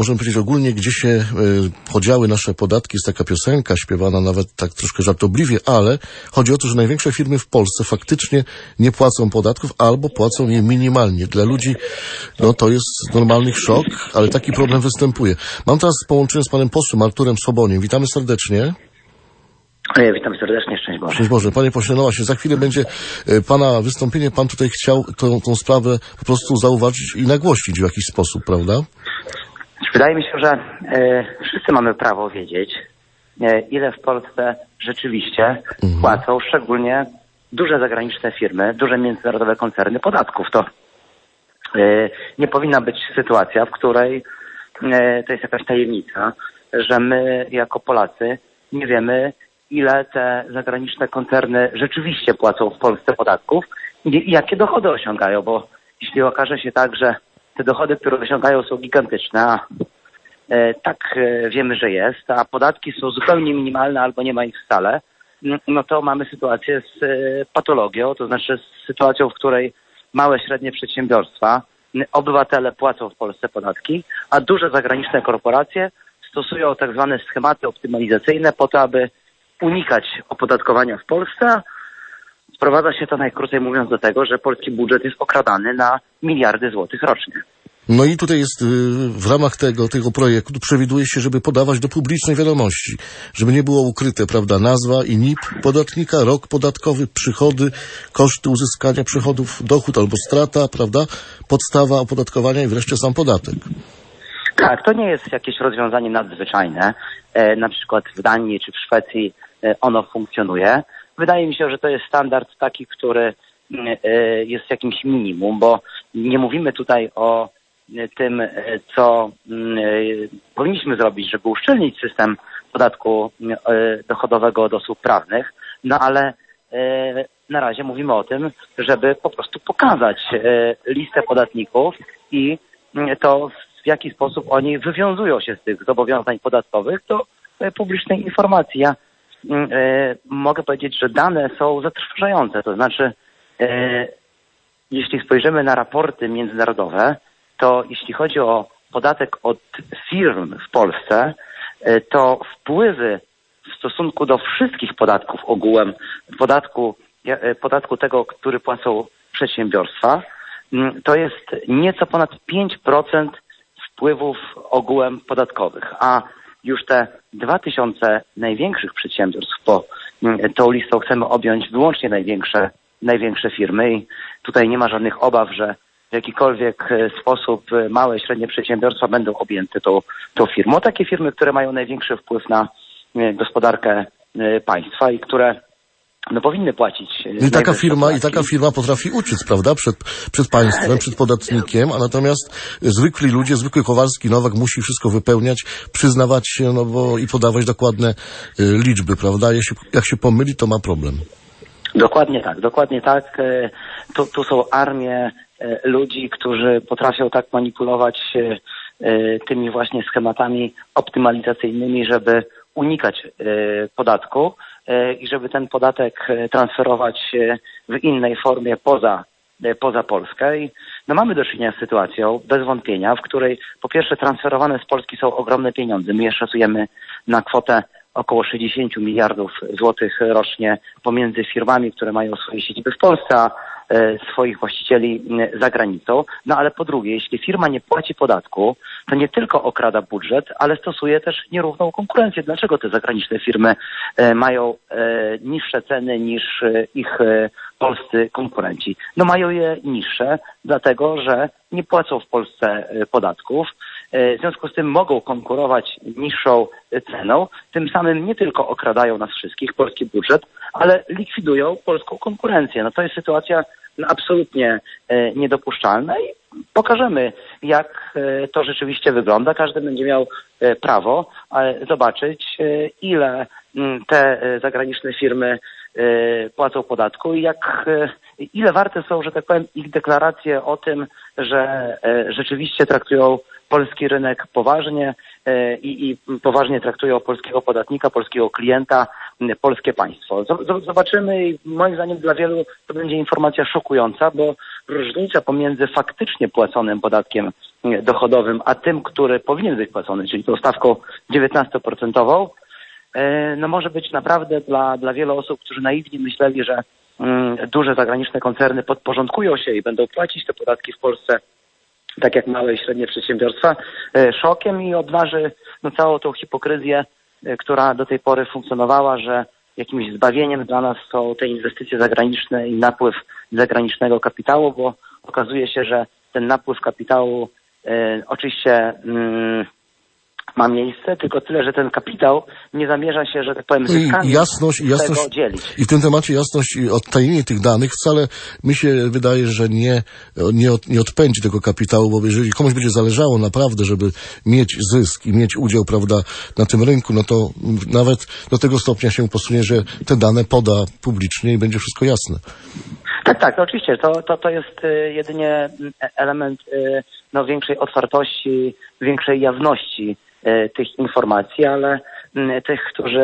możemy powiedzieć ogólnie, gdzie się podziały nasze podatki. Jest taka piosenka śpiewana nawet tak troszkę żartobliwie, ale chodzi o to, że największe firmy w Polsce faktycznie nie płacą podatków albo płacą je minimalnie. Dla ludzi to jest normalny szok, ale taki problem występuje. Mam teraz połączenie z panem posłem Arturem Soboniem. Witamy serdecznie. Witam serdecznie, szczęść Boże. Szczęść Boże. Panie pośle, właśnie za chwilę będzie pana wystąpienie. Pan tutaj chciał tą sprawę po prostu zauważyć i nagłośnić w jakiś sposób, prawda? Wydaje mi się, że wszyscy mamy prawo wiedzieć, ile w Polsce rzeczywiście płacą szczególnie duże zagraniczne firmy, duże międzynarodowe koncerny podatków. To nie powinna być sytuacja, w której to jest jakaś tajemnica, że my jako Polacy nie wiemy, ile te zagraniczne koncerny rzeczywiście płacą w Polsce podatków i jakie dochody osiągają, bo jeśli okaże się tak, że te dochody, które osiągają, są gigantyczne, a tak wiemy, że jest, a podatki są zupełnie minimalne albo nie ma ich wcale, no to mamy sytuację z patologią, to znaczy z sytuacją, w której małe, średnie przedsiębiorstwa, obywatele płacą w Polsce podatki, a duże zagraniczne korporacje stosują tak zwane schematy optymalizacyjne po to, aby unikać opodatkowania w Polsce. Sprowadza się to najkrócej mówiąc do tego, że polski budżet jest okradany na miliardy złotych rocznie. No i tutaj jest w ramach tego projektu przewiduje się, żeby podawać do publicznej wiadomości, żeby nie było ukryte, prawda, nazwa i NIP podatnika, rok podatkowy, przychody, koszty uzyskania przychodów, dochód albo strata, prawda, podstawa opodatkowania i wreszcie sam podatek. Tak, to nie jest jakieś rozwiązanie nadzwyczajne. Na przykład w Danii czy w Szwecji ono funkcjonuje. Wydaje mi się, że to jest standard taki, który jest jakimś minimum, bo nie mówimy tutaj o tym, co powinniśmy zrobić, żeby uszczelnić system podatku dochodowego od osób prawnych, no ale na razie mówimy o tym, żeby po prostu pokazać listę podatników i to, w jaki sposób oni wywiązują się z tych zobowiązań podatkowych do publicznej informacji. Ja mogę powiedzieć, że dane są zatrważające, to znaczy jeśli spojrzymy na raporty międzynarodowe, to jeśli chodzi o podatek od firm w Polsce, to wpływy w stosunku do wszystkich podatków ogółem, podatku tego, który płacą przedsiębiorstwa, to jest nieco ponad 5% wpływów ogółem podatkowych, a już te 2000 największych przedsiębiorstw, bo tą listą chcemy objąć wyłącznie największe firmy i tutaj nie ma żadnych obaw, że w jakikolwiek sposób małe i średnie przedsiębiorstwa będą objęte tą firmą. Takie firmy, które mają największy wpływ na gospodarkę państwa i które powinny płacić. I taka firma potrafi uciec, prawda, przed państwem, przed podatnikiem, a natomiast zwykli ludzie, zwykły Kowalski, Nowak musi wszystko wypełniać, przyznawać się, i podawać dokładne liczby, prawda? Jak się pomyli, to ma problem. Dokładnie tak. Tu są armie ludzi, którzy potrafią tak manipulować tymi właśnie schematami optymalizacyjnymi, żeby unikać podatku i żeby ten podatek transferować w innej formie poza Polskę. I mamy do czynienia z sytuacją, bez wątpienia, w której po pierwsze transferowane z Polski są ogromne pieniądze. My je szacujemy na kwotę około 60 miliardów złotych rocznie pomiędzy firmami, które mają swoje siedziby w Polsce, a swoich właścicieli za granicą. No ale po drugie, jeśli firma nie płaci podatku, to nie tylko okrada budżet, ale stosuje też nierówną konkurencję. Dlaczego te zagraniczne firmy mają niższe ceny niż ich polscy konkurenci? No mają je niższe, dlatego że nie płacą w Polsce podatków. W związku z tym mogą konkurować niższą ceną, tym samym nie tylko okradają nas wszystkich, polski budżet, ale likwidują polską konkurencję. No to jest sytuacja absolutnie niedopuszczalna i pokażemy, jak to rzeczywiście wygląda. Każdy będzie miał prawo zobaczyć, ile te zagraniczne firmy płacą podatku i ile warte są, że tak powiem, ich deklaracje o tym, że rzeczywiście traktują polski rynek poważnie i poważnie traktują polskiego podatnika, polskiego klienta, polskie państwo. Zobaczymy i moim zdaniem dla wielu to będzie informacja szokująca, bo różnica pomiędzy faktycznie płaconym podatkiem dochodowym, a tym, który powinien być płacony, czyli tą stawką 19%, no może być naprawdę dla wielu osób, którzy naiwnie myśleli, że duże zagraniczne koncerny podporządkują się i będą płacić te podatki w Polsce, tak jak małe i średnie przedsiębiorstwa, szokiem i obnaży całą tą hipokryzję, która do tej pory funkcjonowała, że jakimś zbawieniem dla nas są te inwestycje zagraniczne i napływ zagranicznego kapitału, bo okazuje się, że ten napływ kapitału oczywiście ma miejsce, tylko tyle, że ten kapitał nie zamierza się, że tak powiem, zyskami jasność tego dzielić. I w tym temacie jasność i odtajnienie tych danych wcale mi się wydaje, że nie odpędzi tego kapitału, bo jeżeli komuś będzie zależało naprawdę, żeby mieć zysk i mieć udział, prawda, na tym rynku, no to nawet do tego stopnia się posunie, że te dane poda publicznie i będzie wszystko jasne. Tak, no oczywiście. To jest jedynie element większej otwartości, większej jawności tych informacji, ale tych,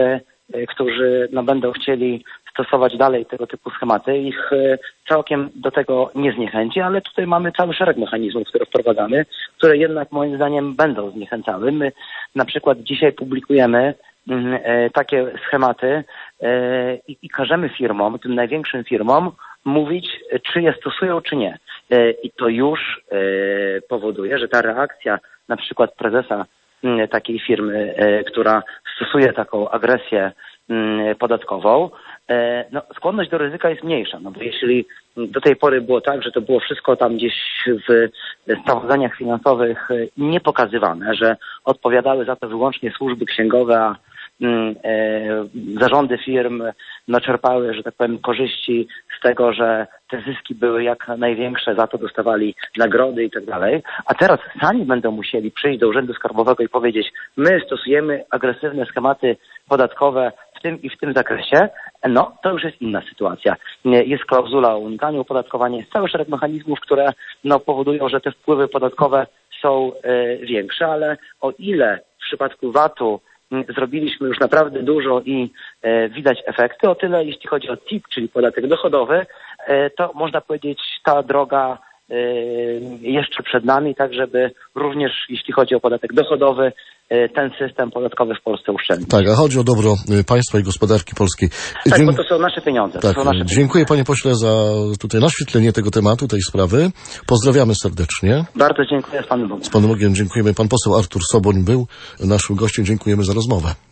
którzy będą chcieli stosować dalej tego typu schematy, ich całkiem do tego nie zniechęci, ale tutaj mamy cały szereg mechanizmów, które wprowadzamy, które jednak moim zdaniem będą zniechęcały. My na przykład dzisiaj publikujemy takie schematy i każemy firmom, tym największym firmom, mówić, czy je stosują, czy nie. I to już powoduje, że ta reakcja na przykład prezesa takiej firmy, która stosuje taką agresję podatkową, skłonność do ryzyka jest mniejsza. No bo jeśli do tej pory było tak, że to było wszystko tam gdzieś w sprawozdaniach finansowych nie pokazywane, że odpowiadały za to wyłącznie służby księgowe, a zarządy firm czerpały, że tak powiem, korzyści z tego, że te zyski były jak największe, za to dostawali nagrody i tak dalej, a teraz sami będą musieli przyjść do Urzędu Skarbowego i powiedzieć, my stosujemy agresywne schematy podatkowe w tym i w tym zakresie, no to już jest inna sytuacja. Jest klauzula o unikaniu opodatkowania, jest cały szereg mechanizmów, które powodują, że te wpływy podatkowe są większe, ale o ile w przypadku VAT-u zrobiliśmy już naprawdę dużo i widać efekty, o tyle jeśli chodzi o CIT, czyli podatek dochodowy, to można powiedzieć ta droga jeszcze przed nami, tak żeby również jeśli chodzi o podatek dochodowy, ten system podatkowy w Polsce uszczelnić. Tak, a chodzi o dobro państwa i gospodarki polskiej. Tak, bo to są nasze pieniądze. Tak, dziękuję panie pośle za tutaj naświetlenie tego tematu, tej sprawy. Pozdrawiamy serdecznie. Bardzo dziękuję, z Panem Bogiem. Z Panem Bogiem dziękujemy. Pan poseł Artur Soboń był naszym gościem. Dziękujemy za rozmowę.